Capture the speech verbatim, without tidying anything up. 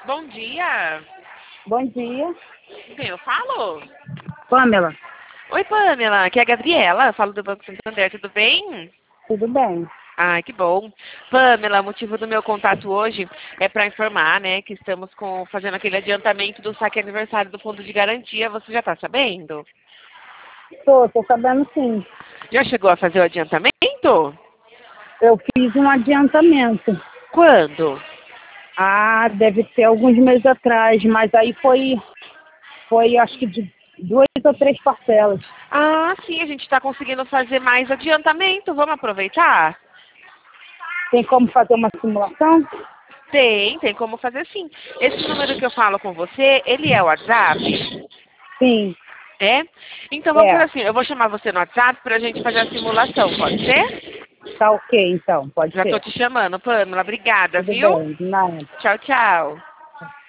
Bom dia. Bom dia. Quem eu falo? Pamela, Oi, Pamela. Aqui é a Gabriela. Falo do Banco Santander. Tudo bem? tudo bem? Ai, que bom. Pamela, o motivo do meu contato hoje é para informar, né, que estamos com, fazendo aquele adiantamento do saque aniversário do Fundo de Garantia. Você já está sabendo? Tô, tô sabendo sim. Já chegou a fazer o adiantamento? Eu fiz um adiantamento. Quando? Ah, deve ser alguns meses atrás, mas aí foi, foi acho que de duas ou três parcelas. Ah, sim, a gente está conseguindo fazer mais adiantamento. Vamos aproveitar? Tem como fazer uma simulação? Tem, tem como fazer sim. Esse número que eu falo com você, ele é o WhatsApp? Sim, É? Então vamos fazer é. assim, eu vou chamar você no WhatsApp para a gente fazer a simulação, pode ser? Tá ok, então, pode Já estou ser. te chamando, Pamela. Obrigada, Tudo viu? bem, de nada. Tchau, tchau.